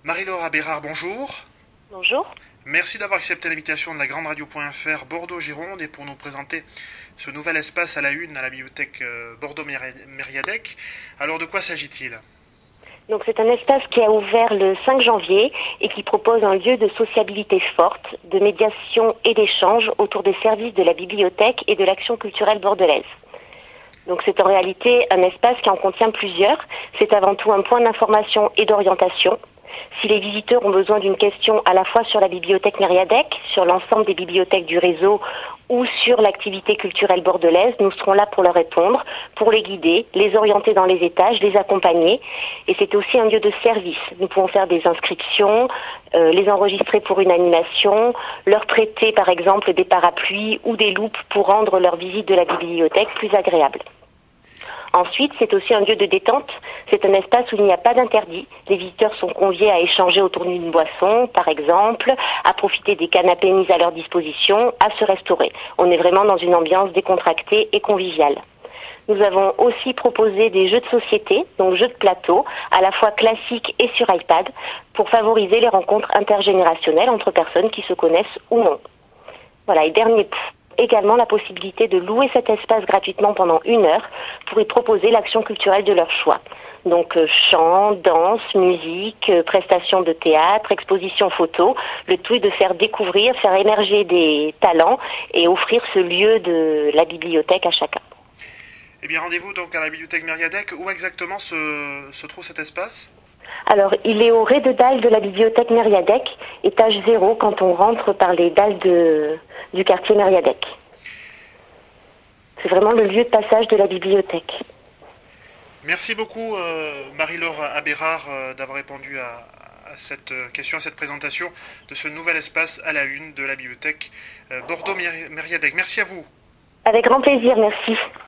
Marie-Laure Abérard, bonjour. Bonjour. Merci d'avoir accepté l'invitation de la Grande Radio.fr Bordeaux-Gironde et pour nous présenter ce nouvel espace à la une à la bibliothèque Bordeaux-Mériadec. Alors de quoi s'agit-il? Donc c'est un espace qui a ouvert le 5 janvier et qui propose un lieu de sociabilité forte, de médiation et d'échange autour des services de la bibliothèque et de l'action culturelle bordelaise. Donc c'est en réalité un espace qui en contient plusieurs. C'est avant tout un point d'information et d'orientation. Si les visiteurs ont besoin d'une question à la fois sur la bibliothèque Mériadec, sur l'ensemble des bibliothèques du réseau ou sur l'activité culturelle bordelaise, nous serons là pour leur répondre, pour les guider, les orienter dans les étages, les accompagner. Et c'est aussi un lieu de service. Nous pouvons faire des inscriptions, les enregistrer pour une animation, leur prêter par exemple des parapluies ou des loupes pour rendre leur visite de la bibliothèque plus agréable. Ensuite, c'est aussi un lieu de détente. C'est un espace où il n'y a pas d'interdit. Les visiteurs sont conviés à échanger autour d'une boisson, par exemple, à profiter des canapés mis à leur disposition, à se restaurer. On est vraiment dans une ambiance décontractée et conviviale. Nous avons aussi proposé des jeux de société, donc jeux de plateau, à la fois classiques et sur iPad, pour favoriser les rencontres intergénérationnelles entre personnes qui se connaissent ou non. Voilà, et dernier point. Également la possibilité de louer cet espace gratuitement pendant 1 heure pour y proposer l'action culturelle de leur choix. Donc chant, danse, musique, prestations de théâtre, expositions photos, le tout est de faire découvrir, faire émerger des talents et offrir ce lieu de la bibliothèque à chacun. Eh bien rendez-vous donc à la bibliothèque Mériadec. Où exactement se trouve cet espace? Alors, il est au rez-de-dalle de la bibliothèque Mériadec, étage 0, quand on rentre par les dalles du quartier Mériadec. C'est vraiment le lieu de passage de la bibliothèque. Merci beaucoup Marie-Laure Abérard d'avoir répondu à cette question, à cette présentation de ce nouvel espace à la une de la bibliothèque Bordeaux-Mériadec. Merci à vous. Avec grand plaisir, merci.